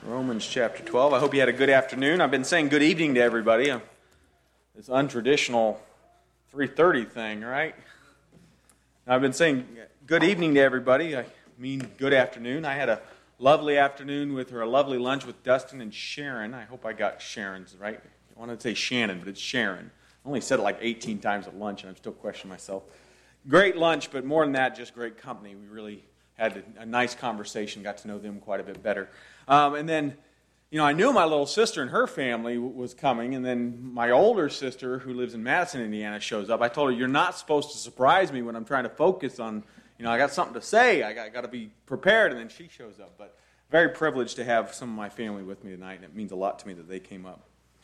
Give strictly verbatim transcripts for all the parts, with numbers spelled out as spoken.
Romans chapter twelve. I hope you had a good afternoon. I've been saying good evening to everybody. This untraditional three thirty thing, right? I've been saying good evening to everybody. I mean good afternoon. I had a lovely afternoon with her, a lovely lunch with Dustin and Sharon. I hope I got Sharon's right. I wanted to say Shannon, but it's Sharon. I only said it like eighteen times at lunch, and I'm still questioning myself. Great lunch, but more than that, just great company. We really had a, a nice conversation, got to know them quite a bit better. Um, and then, you know, I knew my little sister and her family w- was coming, and then my older sister, who lives in Madison, Indiana, shows up. I told her, you're not supposed to surprise me when I'm trying to focus on, you know, I got something to say, I got, got to be prepared, and then she shows up. But very privileged to have some of my family with me tonight, and it means a lot to me that they came up.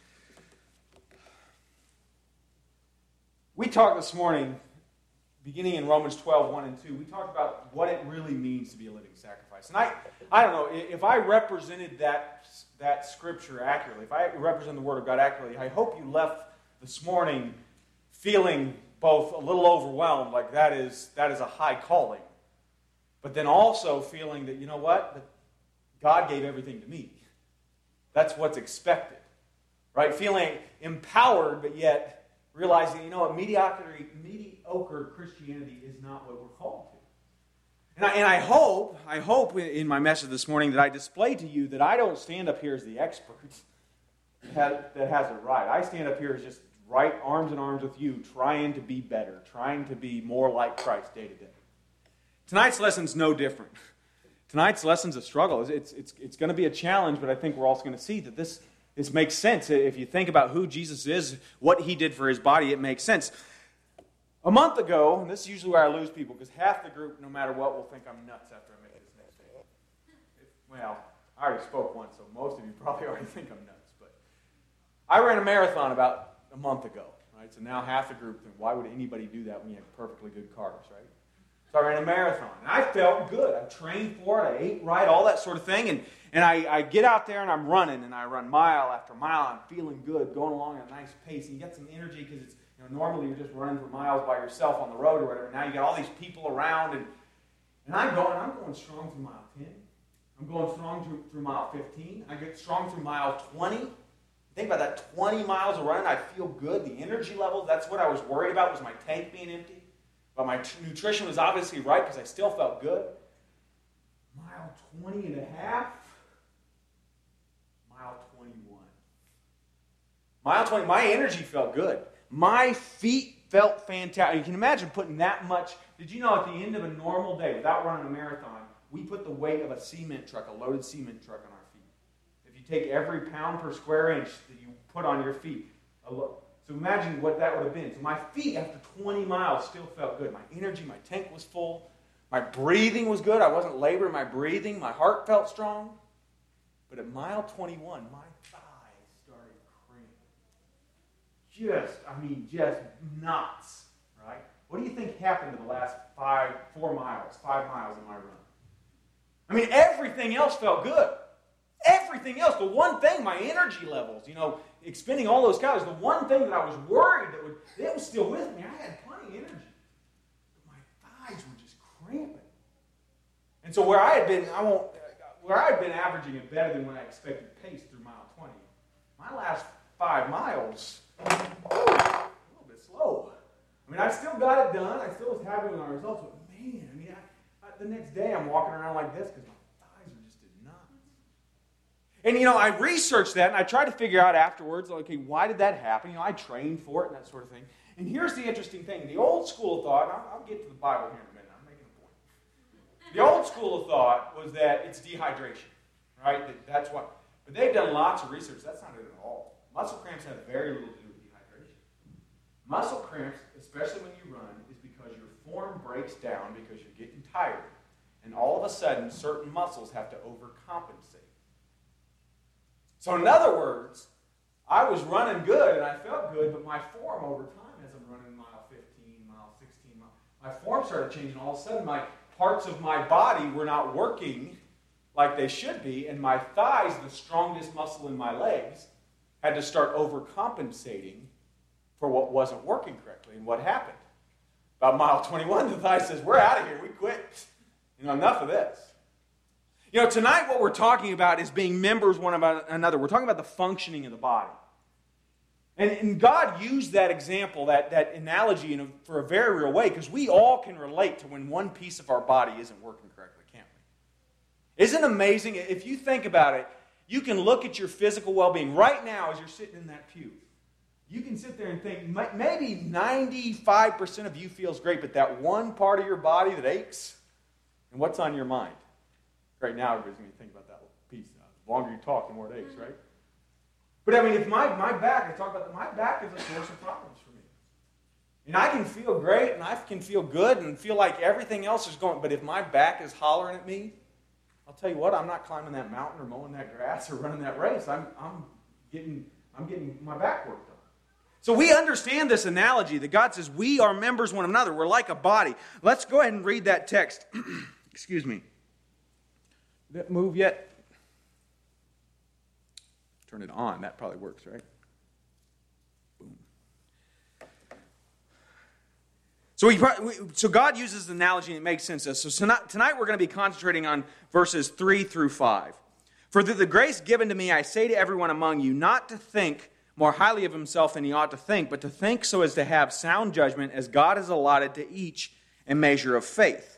We talked this morning, beginning in Romans twelve, one and two, we talked about what it really means to be a living sacrifice. And I, I don't know, if I represented that, that scripture accurately, if I represent the Word of God accurately, I hope you left this morning feeling both a little overwhelmed, like that is, that is a high calling, but then also feeling that, you know what, that God gave everything to me. That's what's expected, right? Feeling empowered, but yet realizing, you know what, mediocrity, mediocre Christianity is not what we're called to. And I, and I hope, I hope in my message this morning that I display to you that I don't stand up here as the expert that has it right. I stand up here as just right arms in arms with you, trying to be better, trying to be more like Christ day to day. Tonight's lesson's no different. Tonight's lesson's a struggle. It's, it's, it's going to be a challenge, but I think we're also going to see that this This makes sense. If you think about who Jesus is, what he did for his body, it makes sense. A month ago, and this is usually where I lose people, because half the group, no matter what, will think I'm nuts after I make this next statement. Well, I already spoke once, so most of you probably already think I'm nuts. But I ran a marathon about a month ago, right? So now half the group think, why would anybody do that when you have perfectly good carbs, right? So I ran a marathon, and I felt good. I trained for it, I ate right, all that sort of thing, and And I, I get out there and I'm running, and I run mile after mile. I'm feeling good, going along at a nice pace. And you get some energy because it's, you know, normally you're just running for miles by yourself on the road or whatever. Now you got all these people around, and and I'm going. I'm going strong through mile ten. I'm going strong through, through mile fifteen. I get strong through mile twenty. Think about that, twenty miles of running. I feel good. The energy level. That's what I was worried about, was my tank being empty. But my t- nutrition was obviously right because I still felt good. Mile twenty and a half. Mile twenty-one. Mile twenty, my energy felt good. My feet felt fantastic. You can imagine putting that much. Did you know at the end of a normal day, without running a marathon, we put the weight of a cement truck, a loaded cement truck on our feet. If you take every pound per square inch that you put on your feet, a lo- so imagine what that would have been. So my feet, after twenty miles, still felt good. My energy, my tank was full. My breathing was good. I wasn't laboring my breathing. My heart felt strong. But at mile twenty-one, my thighs started cramping. Just, I mean, just nuts, right? What do you think happened to the last five, four miles, five miles of my run? I mean, everything else felt good. Everything else. The one thing, my energy levels, you know, expending all those calories, the one thing that I was worried that would, it was still with me. I had plenty of energy. But my thighs were just cramping. And so where I had been, I won't... where I had been averaging a better than what I expected pace through mile twenty, my last five miles, a little bit slow. I mean, I still got it done. I still was happy with my results, but man, I mean, I, I, the next day I'm walking around like this because my thighs were just in knots. And, you know, I researched that, and I tried to figure out afterwards, okay, why did that happen? You know, I trained for it and that sort of thing. And here's the interesting thing. The old school of thought, and I'll, I'll get to the Bible here in a minute. The old school of thought was that it's dehydration, right? That that's what. But they've done lots of research. That's not it at all. Muscle cramps have very little to do with dehydration. Muscle cramps, especially when you run, is because your form breaks down because you're getting tired. And all of a sudden, certain muscles have to overcompensate. So in other words, I was running good and I felt good, but my form over time, as I'm running mile fifteen, mile sixteen, mile, my form started changing. All of a sudden, my parts of my body were not working like they should be, and my thighs, the strongest muscle in my legs, had to start overcompensating for what wasn't working correctly. And what happened? About mile twenty-one, the thigh says, we're out of here, we quit. You know, enough of this. You know, tonight what we're talking about is being members one of another. We're talking about the functioning of the body. And, and God used that example, that, that analogy, you know, for a very real way, because we all can relate to when one piece of our body isn't working correctly, can't we? Isn't it amazing? If you think about it, you can look at your physical well-being right now as you're sitting in that pew. You can sit there and think, maybe ninety-five percent of you feels great, but that one part of your body that aches, and what's on your mind? Right now, everybody's going to think about that piece. Now. The longer you talk, the more it aches, right? But I mean, if my, my back, I talk about that, my back is a source of problems for me. And I can feel great, and I can feel good, and feel like everything else is going, but if my back is hollering at me, I'll tell you what, I'm not climbing that mountain or mowing that grass or running that race. I'm, I'm, getting, I'm getting my back worked on. So we understand this analogy that God says we are members one of another. We're like a body. Let's go ahead and read that text. Excuse me. Did that move yet? Turn it on. That probably works, right? Boom. So, we, so God uses the analogy and it makes sense to us. So tonight, tonight we're going to be concentrating on verses three through five. For through the grace given to me, I say to everyone among you, not to think more highly of himself than he ought to think, but to think so as to have sound judgment as God has allotted to each a measure of faith.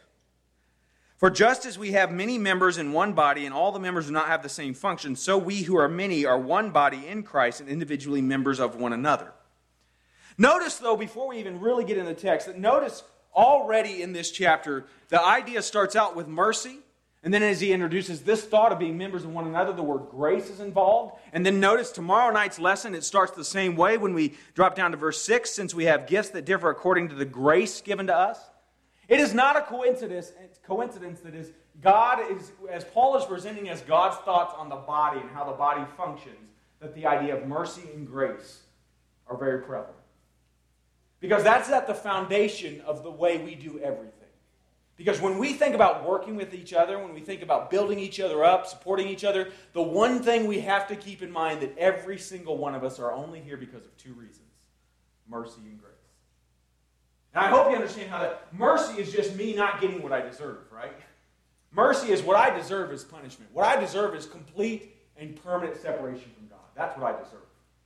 For just as we have many members in one body, and all the members do not have the same function, so we who are many are one body in Christ and individually members of one another. Notice, though, before we even really get into the text, that notice already in this chapter, the idea starts out with mercy, and then as he introduces this thought of being members of one another, the word grace is involved. And then notice tomorrow night's lesson, it starts the same way when we drop down to verse six, since we have gifts that differ according to the grace given to us. It is not a coincidence, coincidence that is God is, as Paul is presenting as God's thoughts on the body and how the body functions, that the idea of mercy and grace are very prevalent. Because that's at the foundation of the way we do everything. Because when we think about working with each other, when we think about building each other up, supporting each other, the one thing we have to keep in mind that every single one of us are only here because of two reasons: mercy and grace. And I hope you understand how that mercy is just me not getting what I deserve, right? Mercy is what I deserve is punishment. What I deserve is complete and permanent separation from God. That's what I deserve.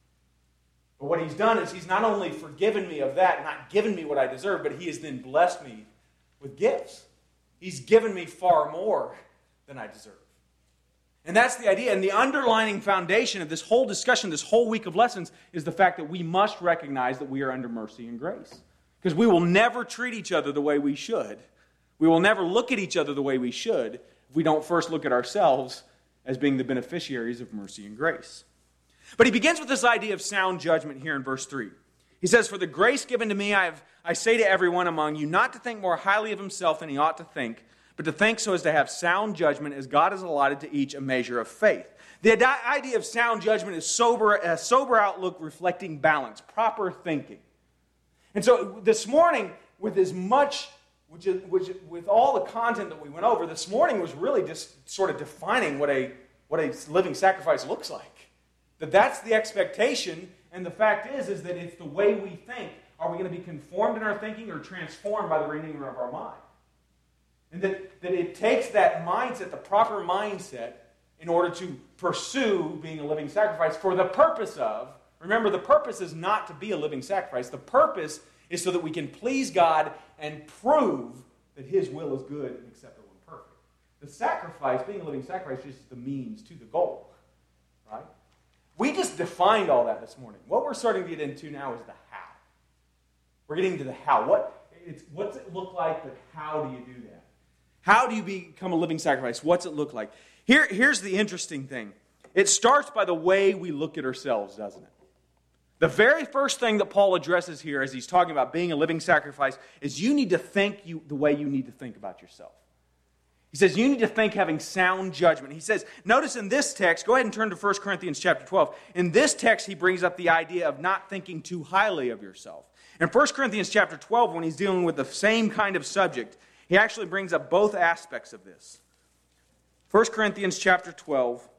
But what he's done is he's not only forgiven me of that, not given me what I deserve, but he has then blessed me with gifts. He's given me far more than I deserve. And that's the idea. And the underlying foundation of this whole discussion, this whole week of lessons, is the fact that we must recognize that we are under mercy and grace. Because we will never treat each other the way we should. We will never look at each other the way we should if we don't first look at ourselves as being the beneficiaries of mercy and grace. But he begins with this idea of sound judgment here in verse three. He says, for the grace given to me, I, have, I say to everyone among you, not to think more highly of himself than he ought to think, but to think so as to have sound judgment as God has allotted to each a measure of faith. The idea of sound judgment is sober, a sober outlook reflecting balance, proper thinking. And so this morning, with as much, which is, which, with all the content that we went over, this morning was really just sort of defining what a, what a living sacrifice looks like. That that's the expectation. And the fact is, is that it's the way we think. Are we going to be conformed in our thinking or transformed by the renewing of our mind? And that, that it takes that mindset, the proper mindset, in order to pursue being a living sacrifice for the purpose of, remember, the purpose is not to be a living sacrifice. The purpose is so that we can please God and prove that his will is good and acceptable and perfect. The sacrifice, being a living sacrifice, is just the means to the goal. Right? We just defined all that this morning. What we're starting to get into now is the how. We're getting to the how. What, it's, what's it look like, but how do you do that? How do you become a living sacrifice? What's it look like? Here, here's the interesting thing. It starts by the way we look at ourselves, doesn't it? The very first thing that Paul addresses here as he's talking about being a living sacrifice is you need to think you, the way you need to think about yourself. He says you need to think having sound judgment. He says, notice in this text, go ahead and turn to First Corinthians chapter twelve. In this text, he brings up the idea of not thinking too highly of yourself. In First Corinthians chapter twelve, when he's dealing with the same kind of subject, he actually brings up both aspects of this. First Corinthians chapter twelve.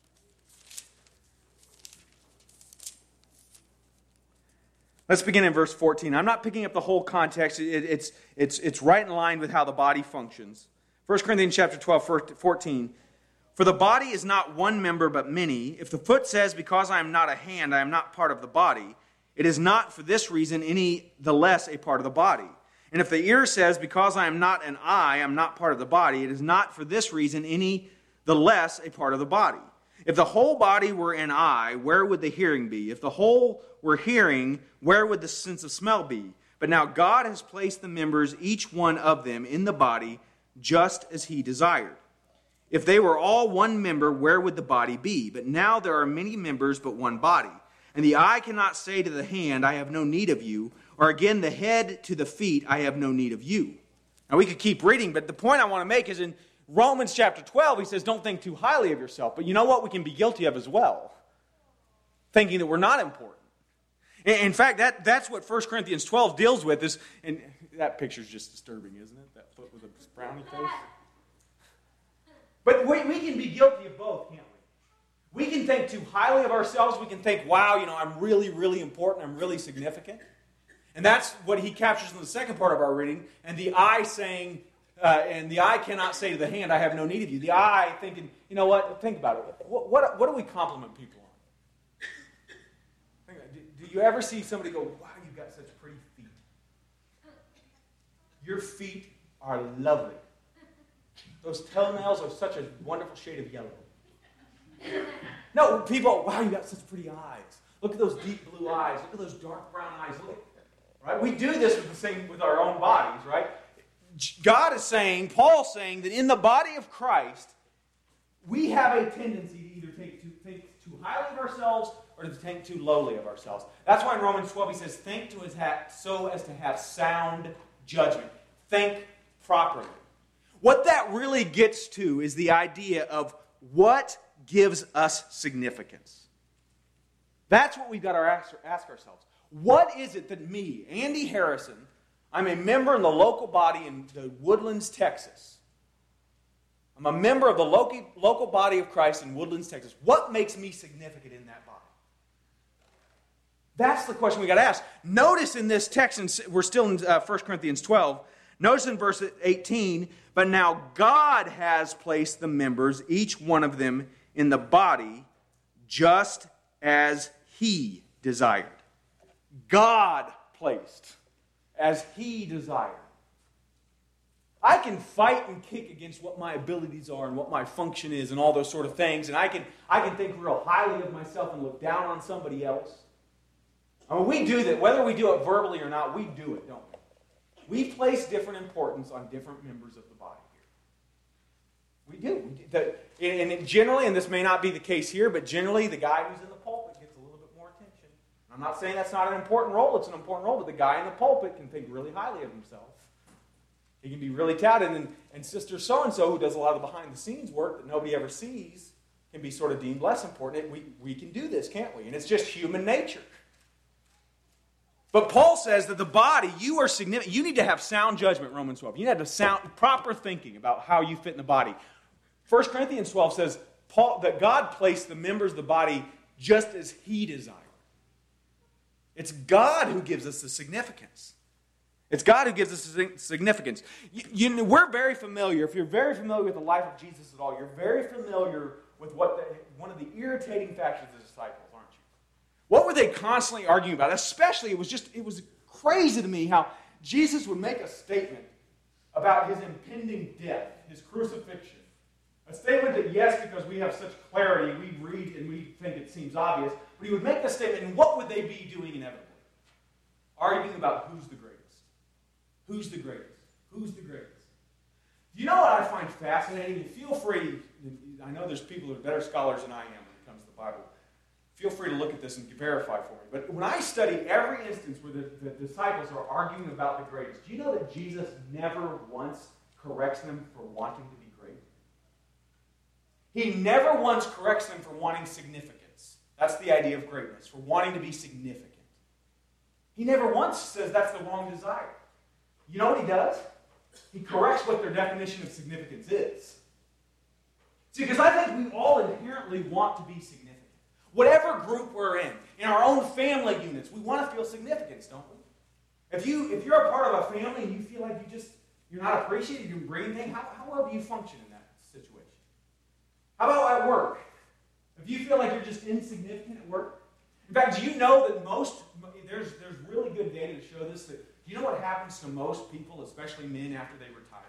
Let's begin in verse fourteen. I'm not picking up the whole context. It, it's, it's, it's right in line with how the body functions. First Corinthians chapter twelve, fourteen. For the body is not one member but many. If the foot says, because I am not a hand, I am not part of the body, it is not for this reason any the less a part of the body. And if the ear says, because I am not an eye, I am not part of the body, it is not for this reason any the less a part of the body. If the whole body were an eye, where would the hearing be? If the whole were hearing, where would the sense of smell be? But now God has placed the members, each one of them, in the body, just as he desired. If they were all one member, where would the body be? But now there are many members, but one body. And the eye cannot say to the hand, I have no need of you, or again the head to the feet, I have no need of you. Now we could keep reading, but the point I want to make is in Romans chapter twelve, he says, don't think too highly of yourself. But you know what we can be guilty of as well? Thinking that we're not important. In fact, that, that's what First Corinthians twelve deals with. Is, and that picture's just disturbing, isn't it? That foot with a brownie face. But we, we can be guilty of both, can't we? We can think too highly of ourselves. We can think, wow, you know, I'm really, really important. I'm really significant. And that's what he captures in the second part of our reading. And the eye saying, uh, and the eye cannot say to the hand, I have no need of you. The eye thinking, you know what, think about it. What, what, what do we compliment people on? Do, do you ever see somebody go, wow, you've got such pretty feet. Your feet are lovely. Those toenails are such a wonderful shade of yellow. No, people, wow, you got such pretty eyes. Look at those deep blue eyes. Look at those dark brown eyes. Look at, right? We do this with the same with our own bodies, right? God is saying, Paul's saying that in the body of Christ, we have a tendency to either take to think too highly of ourselves or to think too lowly of ourselves. That's why in Romans twelve he says, think to his hat so as to have sound judgment. Think properly. What that really gets to is the idea of what gives us significance. That's what we've got to ask, ask ourselves. What is it that me, Andy Harrison, I'm a member in the local body in the Woodlands, Texas. I'm a member of the local, local body of Christ in Woodlands, Texas. What makes me significant in that body? That's the question we got to ask. Notice in this text, and we're still in uh, First Corinthians twelve, notice in verse eighteen, but now God has placed the members, each one of them, in the body, just as he desired. God placed as he desired. I can fight and kick against what my abilities are and what my function is and all those sort of things, and I can, I can think real highly of myself and look down on somebody else. I mean, we do that. Whether we do it verbally or not, we do it, don't we? We place different importance on different members of the body here. We do. We do. The, and it generally, and this may not be the case here, but generally the guy who's in the pulpit gets a little bit more attention. I'm not saying that's not an important role. It's an important role, but the guy in the pulpit can think really highly of himself. He can be really touted, and, and Sister So-and-so, who does a lot of behind-the-scenes work that nobody ever sees, can be sort of deemed less important. We, we can do this, can't we? And it's just human nature. But Paul says that the body, you are significant. You need to have sound judgment, Romans twelve. You need to have sound, proper thinking about how you fit in the body. First Corinthians twelve says Paul, that God placed the members of the body just as he desired. It's God who gives us the significance. It's God who gives us the significance. You, you, we're very familiar, if you're very familiar with the life of Jesus at all, you're very familiar with what the, one of the irritating factions of the disciples, aren't you? What were they constantly arguing about? Especially, it was just, it was crazy to me how Jesus would make a statement about his impending death, his crucifixion. A statement that, yes, because we have such clarity, we read and we think it seems obvious, but he would make the statement, and what would they be doing inevitably? Arguing about who's the greatest. Who's the greatest? Who's the greatest? You know what I find fascinating? Feel free, I know there's people that are better scholars than I am when it comes to the Bible. Feel free to look at this and verify for me. But when I study every instance where the, the disciples are arguing about the greatest, do you know that Jesus never once corrects them for wanting to be great? He never once corrects them for wanting significance. That's the idea of greatness, for wanting to be significant. He never once says that's the wrong desire. You know what he does? He corrects what their definition of significance is. See, because I think we all inherently want to be significant. Whatever group we're in, in our own family units, we want to feel significance, don't we? If, you, if you're a part of a family and you feel like you just, you're not appreciated, you bring anything, how, how well do you function in that situation? How about at work? If you feel like you're just insignificant at work? In fact, do you know that most, there's, there's really good data to show this, that, do you know what happens to most people, especially men, after they retire?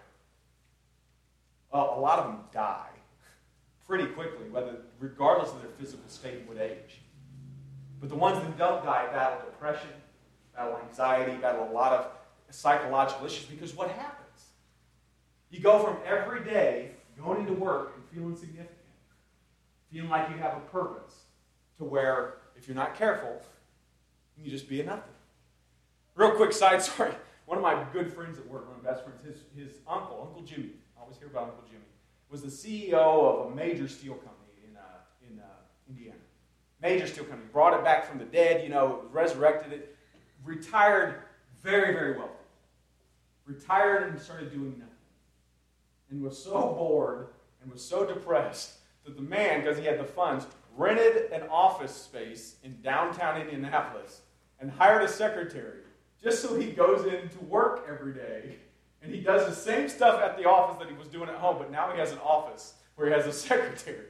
Well, a lot of them die pretty quickly, whether regardless of their physical state and what age. But the ones that don't die battle depression, battle anxiety, battle a lot of psychological issues, because what happens? You go from every day going into work and feeling significant, feeling like you have a purpose, to where, if you're not careful, you can just be a nothing. Real quick side story. One of my good friends at work, one of my best friends, his, his uncle, Uncle Jimmy, I always hear about Uncle Jimmy, was the C E O of a major steel company in, uh, in uh, Indiana. Major steel company. Brought it back from the dead, you know, resurrected it. Retired very, very wealthy. Retired and started doing nothing. And was so bored and was so depressed that the man, because he had the funds, rented an office space in downtown Indianapolis and hired a secretary just so he goes in to work every day. And he does the same stuff at the office that he was doing at home, but now he has an office where he has a secretary.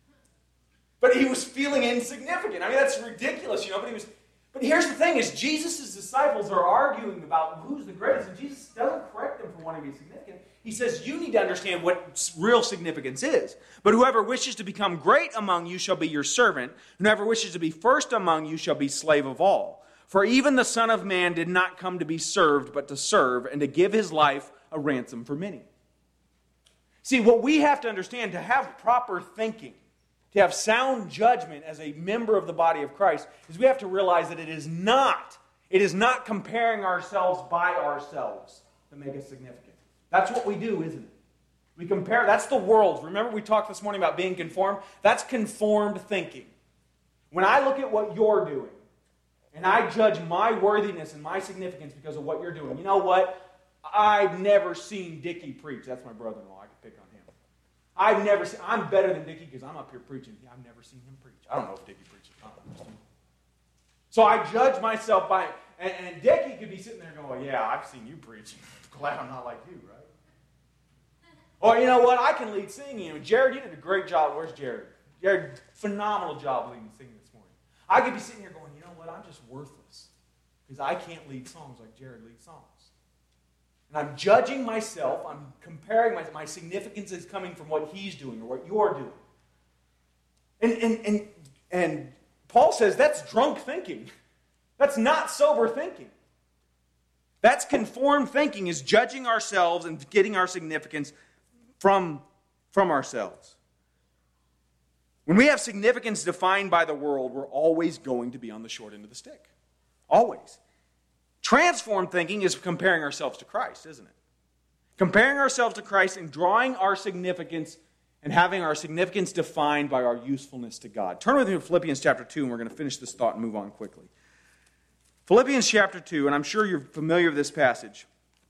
But he was feeling insignificant. I mean, that's ridiculous, you know, but he was... But here's the thing, is Jesus' disciples are arguing about who's the greatest, and Jesus doesn't correct them for wanting to be significant. He says, you need to understand what real significance is. But whoever wishes to become great among you shall be your servant. Whoever wishes to be first among you shall be slave of all. For even the Son of Man did not come to be served, but to serve, and to give his life a ransom for many. See, what we have to understand, to have proper thinking, to have sound judgment as a member of the body of Christ, is we have to realize that it is not, it is not comparing ourselves by ourselves to make us significant. That's what we do, isn't it? We compare, that's the world. Remember we talked this morning about being conformed? That's conformed thinking. When I look at what you're doing, and I judge my worthiness and my significance because of what you're doing, you know what? I've never seen Dickie preach. That's my brother-in-law. I can pick on him. I've never seen, I'm better than Dickie because I'm up here preaching. I've never seen him preach. I don't know if Dickie preaches. I don't know. So I judge myself by, and, and Dickie could be sitting there going, yeah, I've seen you preach. Glad I'm not like you, right? Or you know what? I can lead singing. And Jared, you did a great job. Where's Jared? Jared, phenomenal job leading singing this morning. I could be sitting here going, you know what? I'm just worthless because I can't lead songs like Jared leads songs. And I'm judging myself. I'm comparing my, my significance is coming from what he's doing or what you're doing. And, and, and, and Paul says that's drunk thinking. That's not sober thinking. That's conformed thinking, is judging ourselves and getting our significance from, from ourselves. When we have significance defined by the world, we're always going to be on the short end of the stick. Always. Transformed thinking is comparing ourselves to Christ, isn't it? Comparing ourselves to Christ and drawing our significance and having our significance defined by our usefulness to God. Turn with me to Philippians chapter two, and we're going to finish this thought and move on quickly. Philippians chapter two, and I'm sure you're familiar with this passage.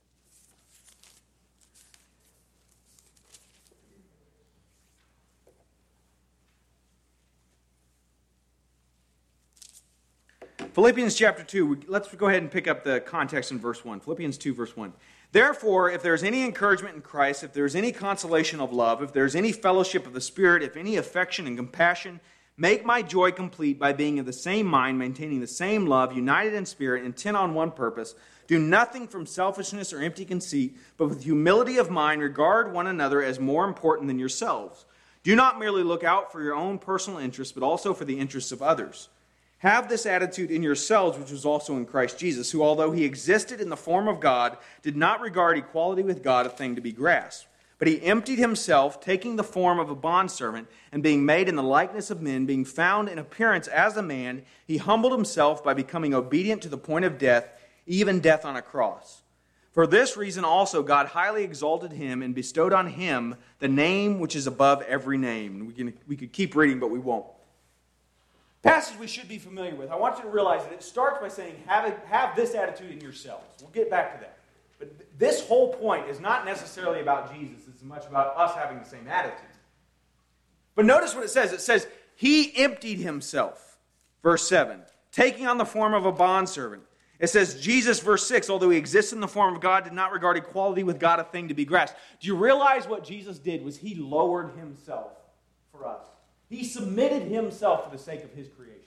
Philippians chapter two, let's go ahead and pick up the context in verse one. Philippians two, verse one. Therefore, if there is any encouragement in Christ, if there is any consolation of love, if there is any fellowship of the Spirit, if any affection and compassion, make my joy complete by being of the same mind, maintaining the same love, united in spirit, intent on one purpose. Do nothing from selfishness or empty conceit, but with humility of mind regard one another as more important than yourselves. Do not merely look out for your own personal interests, but also for the interests of others. Have this attitude in yourselves, which was also in Christ Jesus, who, although he existed in the form of God, did not regard equality with God a thing to be grasped. But he emptied himself, taking the form of a bondservant, and being made in the likeness of men, being found in appearance as a man, he humbled himself by becoming obedient to the point of death, even death on a cross. For this reason also God highly exalted him and bestowed on him the name which is above every name. We can, we could keep reading, but we won't. Passage we should be familiar with. I want you to realize that it starts by saying, have, a, have this attitude in yourselves. We'll get back to that. But this whole point is not necessarily about Jesus. It's as much about us having the same attitude. But notice what it says. It says, he emptied himself. Verse seven. Taking on the form of a bondservant. It says, Jesus, verse six, although he exists in the form of God, did not regard equality with God a thing to be grasped. Do you realize what Jesus did was he lowered himself for us. He submitted himself for the sake of his creation.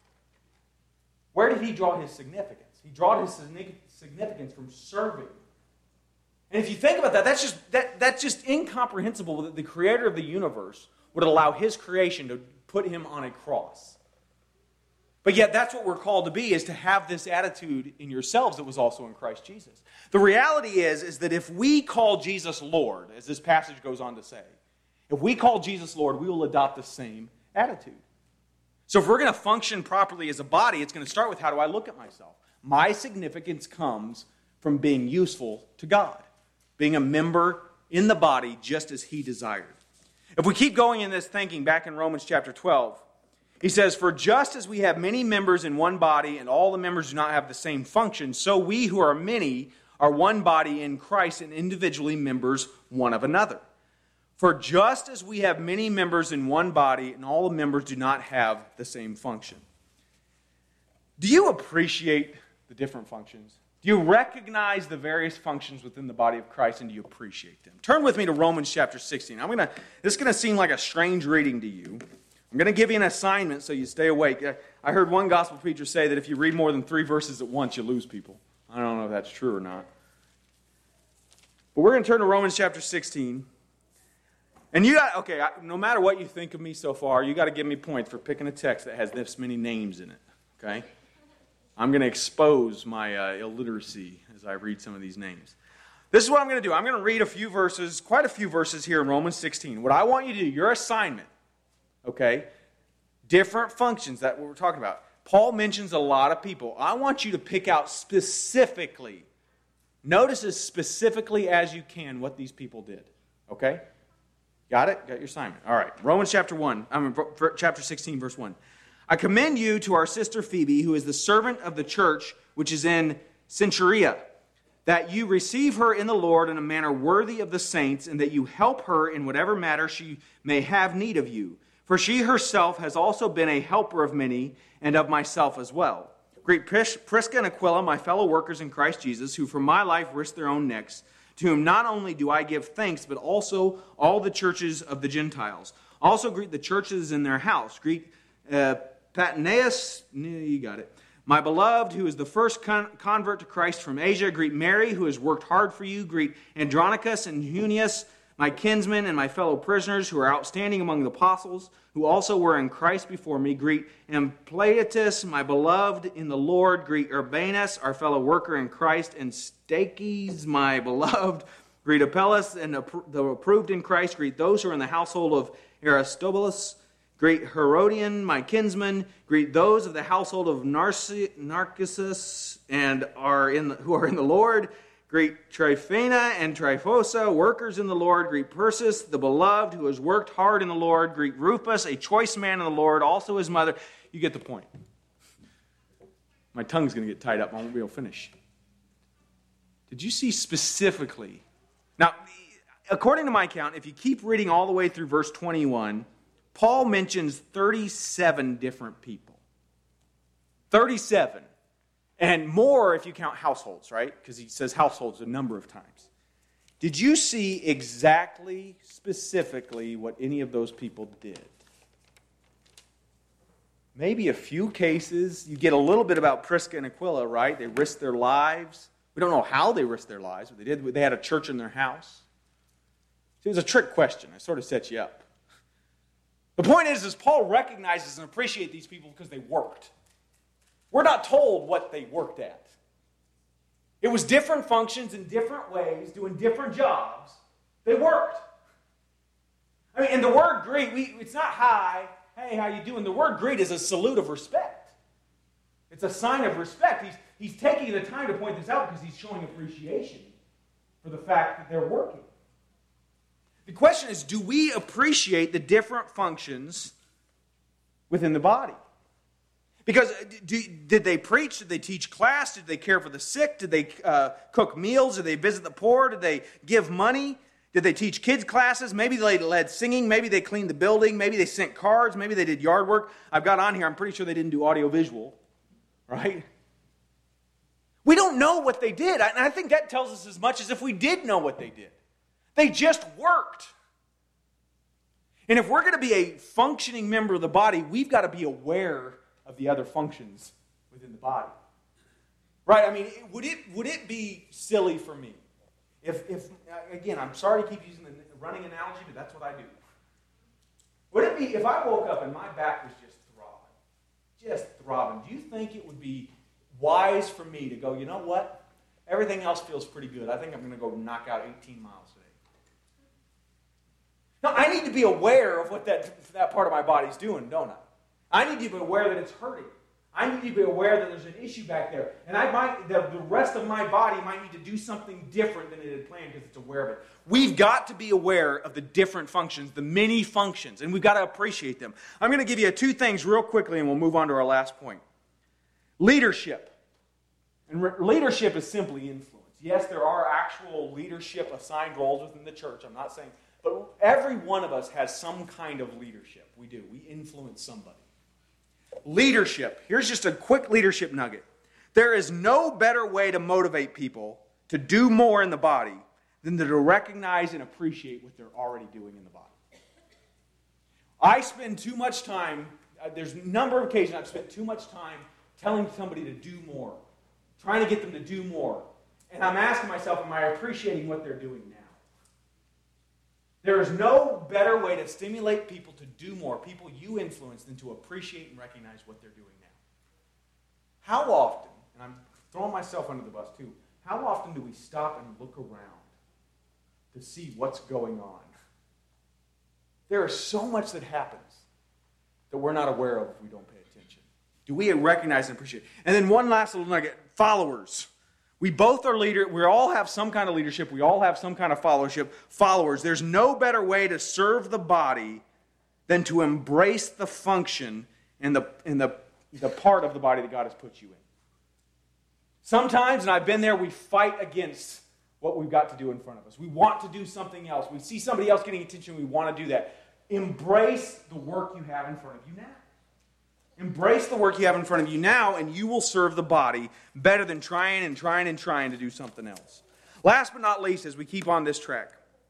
Where did he draw his significance? He drew his significance from serving. And if you think about that, that's just that, that's just incomprehensible that the creator of the universe would allow his creation to put him on a cross. But yet that's what we're called to be, is to have this attitude in yourselves that was also in Christ Jesus. The reality is, is that if we call Jesus Lord, as this passage goes on to say, if we call Jesus Lord, we will adopt the same attitude. So if we're going to function properly as a body, it's going to start with, how do I look at myself? My significance comes from being useful to God, being a member in the body just as he desired. If we keep going in this thinking, back in Romans chapter twelve, he says, "For just as we have many members in one body, and all the members do not have the same function, so we who are many are one body in Christ and individually members one of another. For just as we have many members in one body, and all the members do not have the same function." Do you appreciate the different functions? Do you recognize the various functions within the body of Christ, and do you appreciate them? Turn with me to Romans chapter sixteen. I'm gonna. This is going to seem like a strange reading to you. I'm going to give you an assignment so you stay awake. I heard one gospel preacher say that if you read more than three verses at once, you lose people. I don't know if that's true or not. But we're going to turn to Romans chapter sixteen. And you got, okay, I, no matter what you think of me so far, you got to give me points for picking a text that has this many names in it, okay? I'm going to expose my uh, illiteracy as I read some of these names. This is what I'm going to do. I'm going to read a few verses, quite a few verses here in Romans sixteen. What I want you to do, your assignment, okay, different functions that we're talking about. Paul mentions a lot of people. I want you to pick out specifically, notice as specifically as you can what these people did, okay? Got it? Got your assignment. All right. Romans chapter one, I mean, chapter sixteen, verse one. "I commend you to our sister Phoebe, who is the servant of the church which is in Cenchrea, that you receive her in the Lord in a manner worthy of the saints, and that you help her in whatever matter she may have need of you. For she herself has also been a helper of many, and of myself as well. Greet Prisca and Aquila, my fellow workers in Christ Jesus, who for my life risked their own necks, to whom not only do I give thanks, but also all the churches of the Gentiles. Also greet the churches in their house. Greet uh, Paternaeus, you got it, my beloved, who is the first con- convert to Christ from Asia. Greet Mary, who has worked hard for you. Greet Andronicus and Junius, my kinsmen and my fellow prisoners, who are outstanding among the apostles, who also were in Christ before me. Greet Ampliatus, my beloved in the Lord. Greet Urbanus, our fellow worker in Christ, and Stachys, my beloved. Greet Apelles, and the approved in Christ. Greet those who are in the household of Aristobulus. Greet Herodian, my kinsman. Greet those of the household of Narci- Narcissus and are in the, who are in the Lord. Greet Tryphena and Tryphosa, workers in the Lord. Greet Persis, the beloved, who has worked hard in the Lord. Greet Rufus, a choice man in the Lord, also his mother. You get the point. My tongue's going to get tied up. I won't be able to finish. Did you see specifically? Now, according to my count, if you keep reading all the way through verse twenty-one, Paul mentions thirty-seven different people. thirty-seven. And more if you count households, right? Because he says households a number of times. Did you see exactly, specifically, what any of those people did? Maybe a few cases. You get a little bit about Prisca and Aquila, right? They risked their lives. We don't know how they risked their lives, but they did. They had a church in their house. So it was a trick question. I sort of set you up. The point is, is Paul recognizes and appreciates these people because they worked. We're not told what they worked at. It was different functions in different ways, doing different jobs. They worked. I mean, and the word greet, we, it's not hi, hey, how you doing? The word greet is a salute of respect. It's a sign of respect. He's, he's taking the time to point this out because he's showing appreciation for the fact that they're working. The question is, do we appreciate the different functions within the body? Because do, did they preach? Did they teach class? Did they care for the sick? Did they uh, cook meals? Did they visit the poor? Did they give money? Did they teach kids classes? Maybe they led singing. Maybe they cleaned the building. Maybe they sent cards. Maybe they did yard work. I've got on here, I'm pretty sure they didn't do audio-visual, right? We don't know what they did. And I think that tells us as much as if we did know what they did. They just worked. And if we're going to be a functioning member of the body, we've got to be aware of the other functions within the body. Right? I mean, would it would it be silly for me if, if again, I'm sorry to keep using the running analogy, but that's what I do. Would it be, if I woke up and my back was just throbbing, just throbbing, do you think it would be wise for me to go, you know what? Everything else feels pretty good. I think I'm going to go knock out eighteen miles today. No, I need to be aware of what that, that part of my body's doing, don't I? I need to be aware that it's hurting. I need to be aware that there's an issue back there. And I might, the, the rest of my body might need to do something different than it had planned because it's aware of it. We've got to be aware of the different functions, the many functions, and we've got to appreciate them. I'm going to give you two things real quickly, and we'll move on to our last point. Leadership. And re- leadership is simply influence. Yes, there are actual leadership assigned roles within the church. I'm not saying, but every one of us has some kind of leadership. We do. We influence somebody. Leadership. Here's just a quick leadership nugget. There is no better way to motivate people to do more in the body than to recognize and appreciate what they're already doing in the body. I spend too much time, uh, there's a number of occasions I've spent too much time telling somebody to do more, trying to get them to do more. And I'm asking myself, am I appreciating what they're doing now? There is no better way to stimulate people to do more, people you influence, than to appreciate and recognize what they're doing now. How often, and I'm throwing myself under the bus too, how often do we stop and look around to see what's going on? There is so much that happens that we're not aware of if we don't pay attention. Do we recognize and appreciate? And then one last little nugget, followers. We both are leaders. We all have some kind of leadership. We all have some kind of followership. Followers. There's no better way to serve the body than to embrace the function and the, and the, the part of the body that God has put you in. Sometimes, and I've been there, we fight against what we've got to do in front of us. We want to do something else. We see somebody else getting attention. We want to do that. Embrace the work you have in front of you now. Embrace the work you have in front of you now, and you will serve the body better than trying and trying and trying to do something else. Last but not least, as we keep on this track.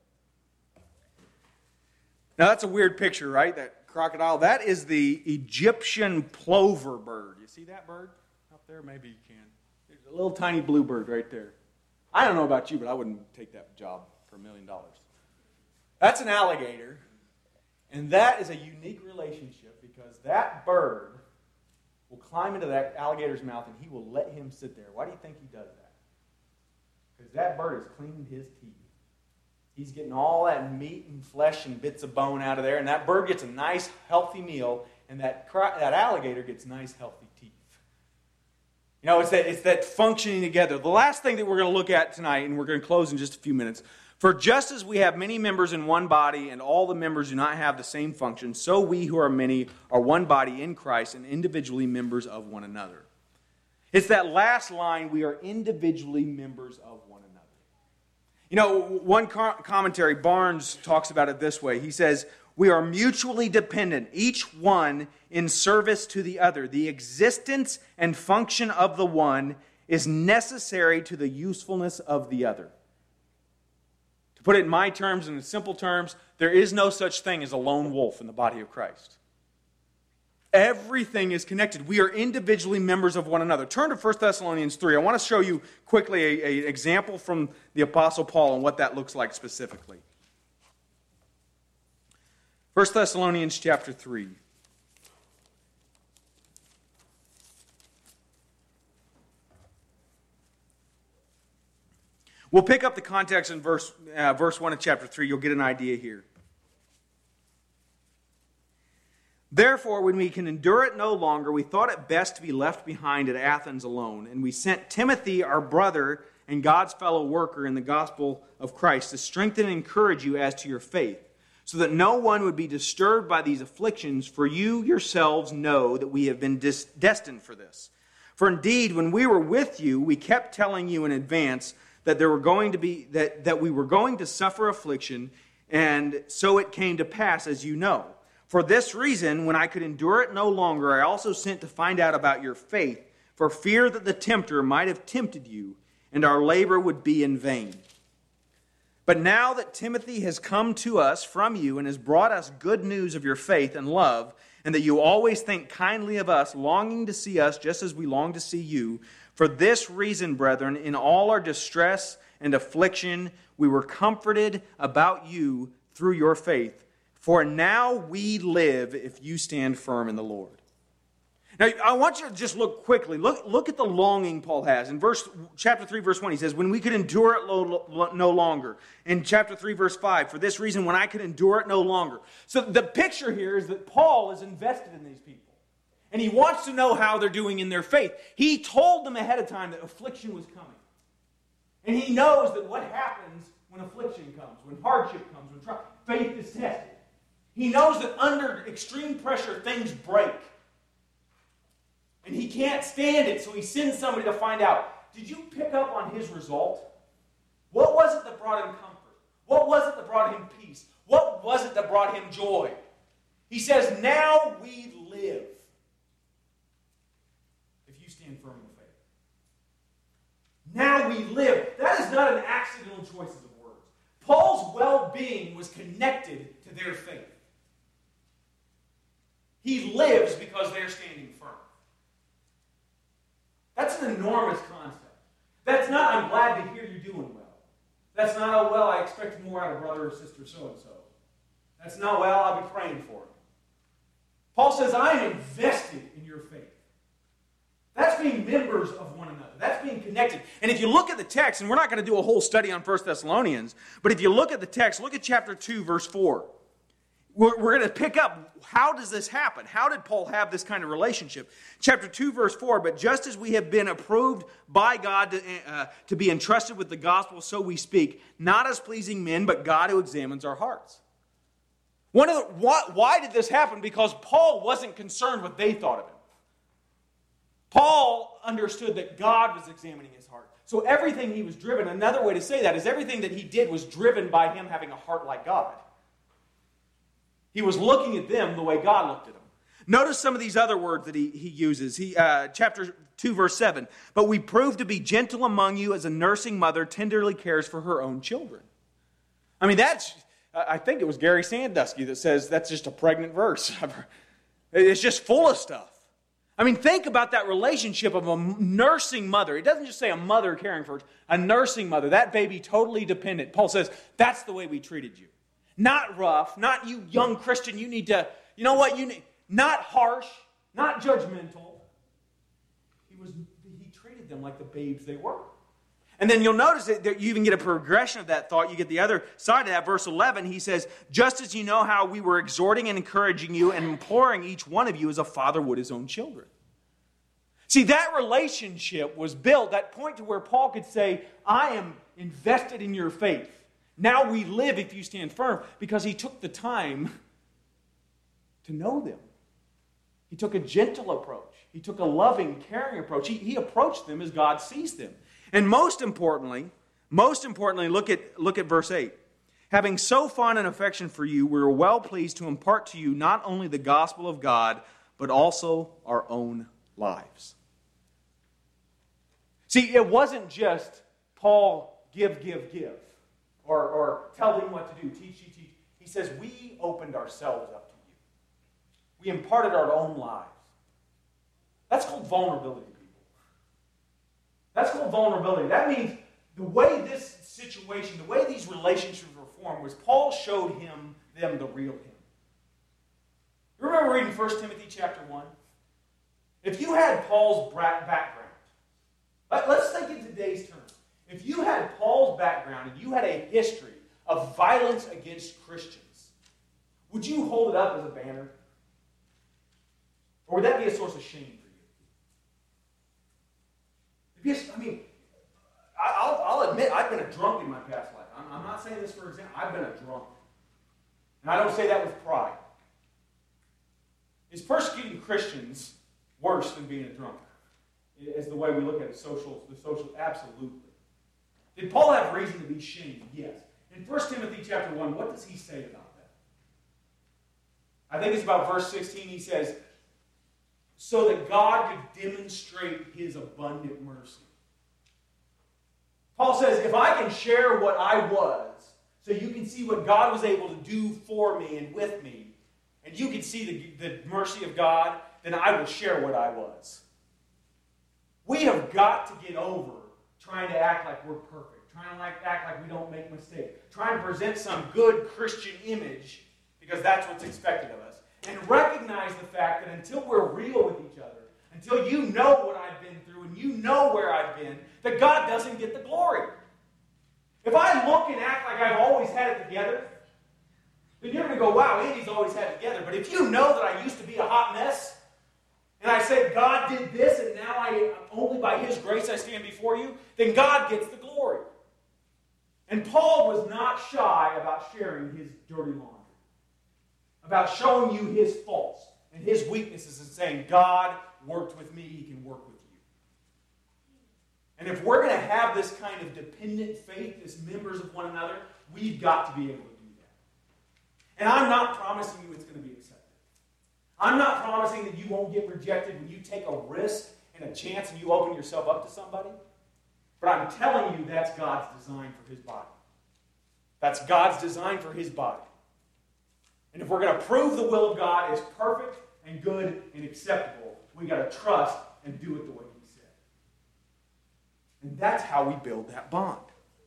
Now, that's a weird picture, right? That crocodile. That is the Egyptian plover bird. You see that bird up there? Maybe you can. There's a little tiny blue bird right there. I don't know about you, but I wouldn't take that job for a million dollars. That's an alligator, and that is a unique relationship because that bird will climb into that alligator's mouth and he will let him sit there. Why do you think he does that? Because that bird is cleaning his teeth. He's getting all that meat and flesh and bits of bone out of there, and that bird gets a nice, healthy meal, and that that alligator gets nice, healthy teeth. You know, it's that, it's that functioning together. The last thing that we're going to look at tonight, and we're going to close in just a few minutes, for just as we have many members in one body, and all the members do not have the same function, so we who are many are one body in Christ and individually members of one another. It's that last line, we are individually members of one another. You know, one commentary, Barnes talks about it this way. He says, we are mutually dependent, each one in service to the other. The existence and function of the one is necessary to the usefulness of the other. To put it in my terms, in simple terms, there is no such thing as a lone wolf in the body of Christ. Everything is connected. We are individually members of one another. Turn to First Thessalonians three. I want to show you quickly an example from the Apostle Paul and what that looks like specifically. First Thessalonians chapter three. We'll pick up the context in verse, uh, verse one of chapter three. You'll get an idea here. Therefore, when we can endure it no longer, we thought it best to be left behind at Athens alone. And we sent Timothy, our brother and God's fellow worker in the gospel of Christ, to strengthen and encourage you as to your faith, so that no one would be disturbed by these afflictions, for you yourselves know that we have been dis- destined for this. For indeed, when we were with you, we kept telling you in advance that there were going to be that, that we were going to suffer affliction, and so it came to pass, as you know. For this reason, when I could endure it no longer, I also sent to find out about your faith, for fear that the tempter might have tempted you, and our labor would be in vain. But now that Timothy has come to us from you and has brought us good news of your faith and love, and that you always think kindly of us, longing to see us just as we long to see you, for this reason, brethren, in all our distress and affliction, we were comforted about you through your faith. For now we live if you stand firm in the Lord. Now, I want you to just look quickly. Look, look at the longing Paul has. In verse, chapter three, verse one, he says, when we could endure it lo- lo- no longer. In chapter three, verse five, for this reason, when I could endure it no longer. So the picture here is that Paul is invested in these people. And he wants to know how they're doing in their faith. He told them ahead of time that affliction was coming. And he knows that what happens when affliction comes, when hardship comes, when tri- faith is tested. He knows that under extreme pressure, things break. And he can't stand it, so he sends somebody to find out. Did you pick up on his result? What was it that brought him comfort? What was it that brought him peace? What was it that brought him joy? He says, now we live if you stand firm in the faith. Now we live. That is not an accidental choice of words. Paul's well-being was connected to their faith. He lives because they're standing firm. That's an enormous concept. That's not, I'm glad to hear you're doing well. That's not, oh, well, I expect more out of brother or sister so-and-so. That's not, well, I'll be praying for him. Paul says, I'm invested in your faith. That's being members of one another. That's being connected. And if you look at the text, and we're not going to do a whole study on First Thessalonians, but if you look at the text, look at chapter two, verse four. We're, we're going to pick up, how does this happen? How did Paul have this kind of relationship? Chapter two, verse four, but just as we have been approved by God to, uh, to be entrusted with the gospel, so we speak, not as pleasing men, but God who examines our hearts. One of the, why, why did this happen? Because Paul wasn't concerned what they thought of him. Paul understood that God was examining his heart. So everything he was driven, another way to say that is everything that he did was driven by him having a heart like God. He was looking at them the way God looked at them. Notice some of these other words that he, he uses. He, uh, chapter two, verse seven. But we prove to be gentle among you as a nursing mother tenderly cares for her own children. I mean, that's, I think it was Gary Sandusky that says that's just a pregnant verse. It's just full of stuff. I mean, think about that relationship of a nursing mother. It doesn't just say a mother caring for her, a nursing mother. That baby totally dependent. Paul says, that's the way we treated you. Not rough, not you young Christian, you need to, you know what, you need, not harsh, not judgmental. He was, he treated them like the babes they were. And then you'll notice that you even get a progression of that thought. You get the other side of that. Verse eleven, he says, just as you know how we were exhorting and encouraging you and imploring each one of you as a father would his own children. See, that relationship was built, that point to where Paul could say, I am invested in your faith. Now we live if you stand firm, because he took the time to know them. He took a gentle approach. He took a loving, caring approach. He, he approached them as God sees them. And most importantly, most importantly, look at, look at verse eight. Having so fond an affection for you, we are well pleased to impart to you not only the gospel of God, but also our own lives. See, it wasn't just Paul, give, give, give. Or, or tell them what to do, teach, teach, teach. He says, we opened ourselves up to you. We imparted our own lives. That's called vulnerability, people. That's called vulnerability. That means the way this situation, the way these relationships were formed was Paul showed him, them the real him. You remember reading First Timothy chapter one? If you had Paul's background, let's think in today's terms. If you had Paul's background and you had a history of violence against Christians, would you hold it up as a banner? Or would that be a source of shame for you? It'd be a, I mean, I'll, I'll admit I've been a drunk in my past life. I'm, I'm not saying this for example. I've been a drunk. And I don't say that with pride. Is persecuting Christians worse than being a drunk? Is the way we look at it, social, the social, absolutely. Did Paul have reason to be shamed? Yes. In First Timothy chapter one, what does he say about that? I think it's about verse sixteen. He says, so that God could demonstrate his abundant mercy. Paul says, if I can share what I was so you can see what God was able to do for me and with me, and you can see the, the mercy of God, then I will share what I was. We have got to get over trying to act like we're perfect, trying to like, act like we don't make mistakes, trying to present some good Christian image because that's what's expected of us, and recognize the fact that until we're real with each other, until you know what I've been through and you know where I've been, that God doesn't get the glory. If I look and act like I've always had it together, then you're going to go, wow, Andy's always had it together. But if you know that I used to be a hot mess, and I say God did this, and now I only by His grace I stand before you, then God gets the glory. And Paul was not shy about sharing his dirty laundry, about showing you his faults and his weaknesses and saying, God worked with me, He can work with you. And if we're going to have this kind of dependent faith as members of one another, we've got to be able to do that. And I'm not promising you it's going to be accepted. I'm not promising that you won't get rejected when you take a risk and a chance and you open yourself up to somebody. But I'm telling you that's God's design for His body. That's God's design for His body. And if we're going to prove the will of God is perfect and good and acceptable, we've got to trust and do it the way He said. And that's how we build that bond.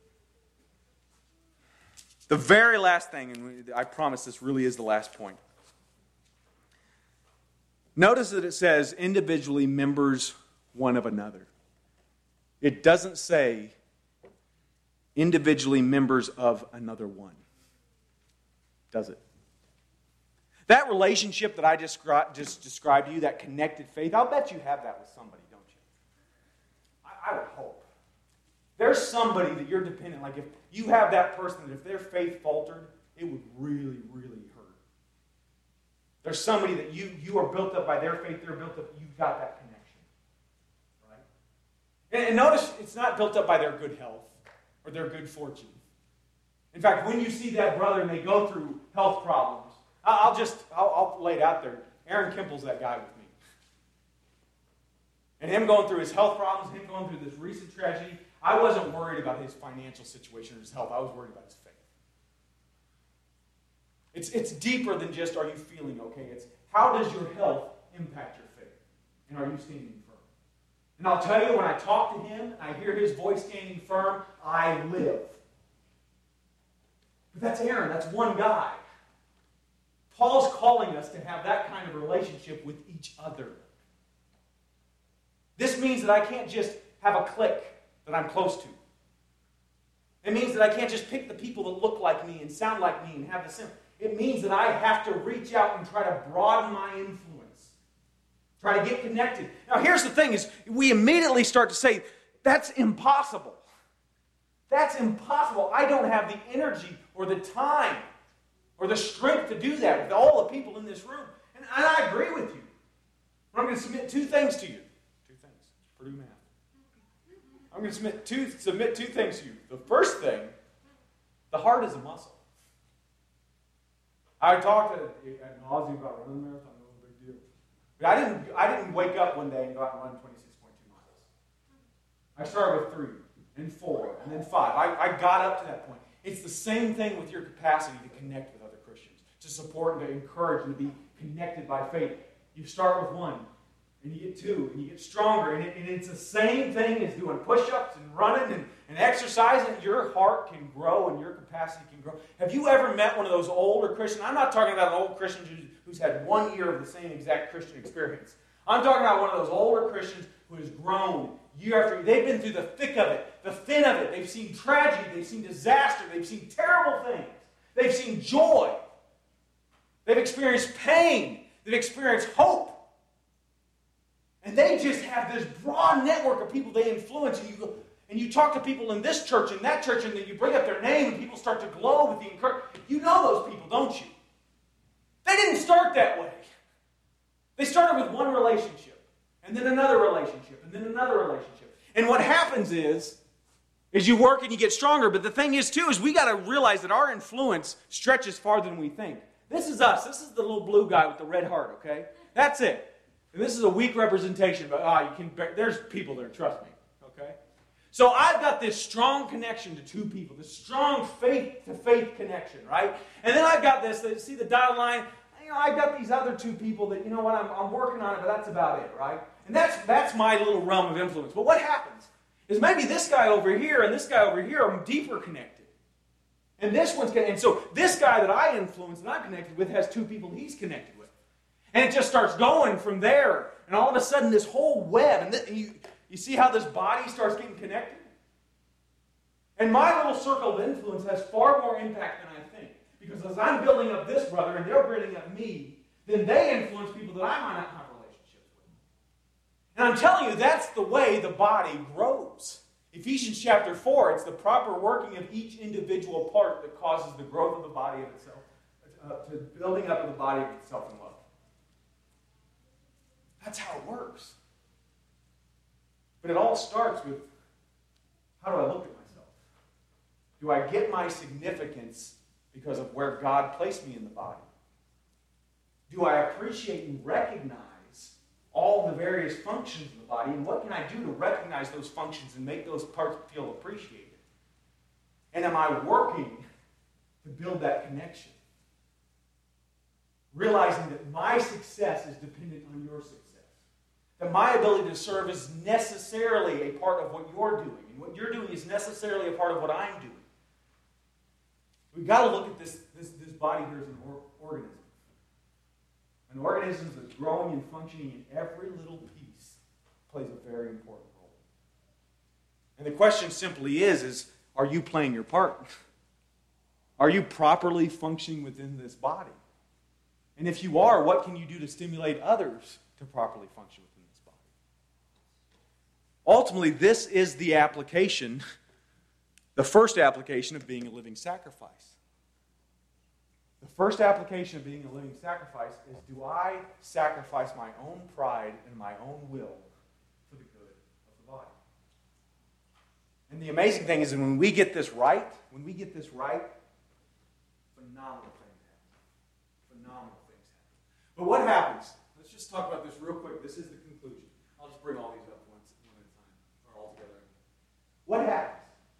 The very last thing, and I promise this really is the last point. Notice that it says individually members one of another. It doesn't say individually members of another one. Does it? That relationship that I just, just described to you, that connected faith, I'll bet you have that with somebody, don't you? I, I would hope. There's somebody that you're dependent, like if you have that person that if their faith faltered, it would really, really hurt. There's somebody that you, you are built up by their faith, they're built up, you've got that connection. Right? And, and notice it's not built up by their good health or their good fortune. In fact, when you see that brother and they go through health problems, I'll just, I'll, I'll lay it out there. Aaron Kimple's that guy with me. And him going through his health problems, him going through this recent tragedy, I wasn't worried about his financial situation or his health. I was worried about his faith. It's, it's deeper than just, are you feeling okay? It's, how does your health impact your faith? And are you standing firm? And I'll tell you, when I talk to him, I hear his voice standing firm, I live. But that's Aaron. That's one guy. Paul's calling us to have that kind of relationship with each other. This means that I can't just have a clique that I'm close to. It means that I can't just pick the people that look like me and sound like me and have the same. It means that I have to reach out and try to broaden my influence. Try to get connected. Now here's the thing is, we immediately start to say, that's impossible. That's impossible. I don't have the energy or the time or the strength to do that with all the people in this room. And I agree with you. But I'm going to submit two things to you. Two things. Purdue math. I'm going to submit two, submit two things to you. The first thing, the heart is a muscle. I talked at, at nausea about running a marathon. It was a big deal. But I didn't, I didn't wake up one day and go out and run twenty-six point two miles. I started with three, and four, and then five. I, I got up to that point. It's the same thing with your capacity to connect with other Christians, to support and to encourage and to be connected by faith. You start with one, and you get two, and you get stronger. And, it, and it's the same thing as doing push-ups and running and, and exercising. Your heart can grow and your capacity can grow. Have you ever met one of those older Christians? I'm not talking about an old Christian who's, who's had one year of the same exact Christian experience. I'm talking about one of those older Christians who has grown year after year. They've been through the thick of it, the thin of it. They've seen tragedy. They've seen disaster. They've seen terrible things. They've seen joy. They've experienced pain. They've experienced hope. And they just have this broad network of people they influence. And you go, and you talk to people in this church and that church, and then you bring up their name, and people start to glow with the encouragement. You know those people, don't you? They didn't start that way. They started with one relationship, and then another relationship, and then another relationship. And what happens is, is you work and you get stronger. But the thing is, too, is we got to realize that our influence stretches farther than we think. This is us. This is the little blue guy with the red heart, okay? That's it. And this is a weak representation, but ah, you can. There's people there, trust me, okay? So I've got this strong connection to two people, this strong faith-to-faith connection, right? And then I've got this, see the dotted line? You know, I've got these other two people that, you know what, I'm, I'm working on it, but that's about it, right? And that's, that's my little realm of influence. But what happens is maybe this guy over here and this guy over here are deeper connected. And this one's connected. And so this guy that I influence and I'm connected with has two people he's connected with. And it just starts going from there. And all of a sudden, this whole web, and th- you, you see how this body starts getting connected? And my little circle of influence has far more impact than I think. Because as I'm building up this brother and they're building up me, then they influence people that I might not have relationships with. And I'm telling you, that's the way the body grows. Ephesians chapter four, it's the proper working of each individual part that causes the growth of the body of itself, uh, to building up of the body of itself in love. That's how it works. But it all starts with, how do I look at myself? Do I get my significance because of where God placed me in the body? Do I appreciate and recognize all the various functions of the body? And what can I do to recognize those functions and make those parts feel appreciated? And am I working to build that connection? Realizing that my success is dependent on your success. That my ability to serve is necessarily a part of what you're doing. And what you're doing is necessarily a part of what I'm doing. We've got to look at this, this, this body here as an or, organism. An organism that's growing and functioning in every little piece plays a very important role. And the question simply is, is are you playing your part? Are you properly functioning within this body? And if you are, what can you do to stimulate others to properly function within this body? Ultimately, this is the application, the first application of being a living sacrifice. The first application of being a living sacrifice is, do I sacrifice my own pride and my own will for the good of the body? And the amazing thing is that when we get this right, when we get this right, phenomenal things happen. Phenomenal things happen. But what happens? Let's just talk about this real quick. This is the conclusion. I'll just bring all these up once, one at a time, or all together. What happens?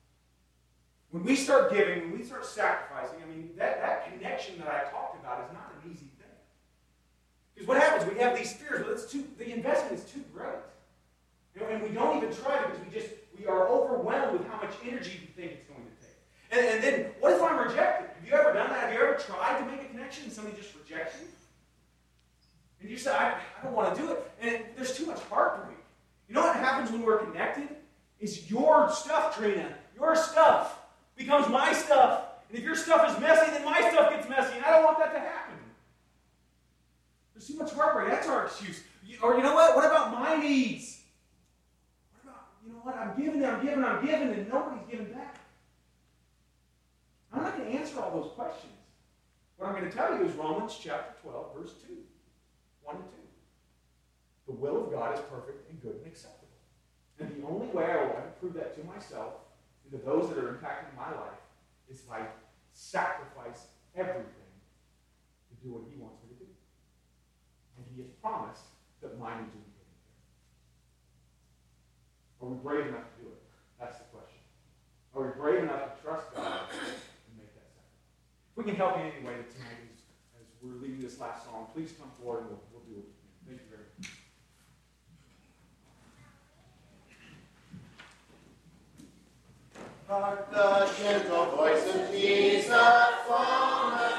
When we start giving, when we start sacrificing, I mean, that, that connection that I talked about is not an easy thing. Because what happens? We have these fears, but it's too, the investment is too great. You know, and we don't even try because we just, we are overwhelmed with how much energy we think it's going to take. And, and then, what if I'm rejected? Have you ever done that? Have you ever tried to make a connection and somebody just rejects you? And you say, I, I don't want to do it. And it, there's too much heartbreak. You know what happens when we're connected? Is your stuff, Trina, your stuff becomes my stuff. And if your stuff is messy, then my stuff gets messy. And I don't want that to happen. There's too much heartbreak. That's our excuse. Or you know what? What about my needs? What about, you know what? I'm giving, I'm giving, I'm giving, and nobody's giving back. I'm not going to answer all those questions. What I'm going to tell you is Romans chapter twelve, verse two. one and two. The will of God is perfect and good and acceptable. And the only way I will ever prove that to myself and to those that are impacting my life is if I sacrifice everything to do what He wants me to do. And He has promised that mine needs will be taken care of. Are we brave enough to do it? That's the question. Are we brave enough to trust God and make that sacrifice? If we can help you in any way tonight as, as we're leading this last song, please come forward and we'll, we'll do it. Thank you very much. Hark the gentle voice of Jesus from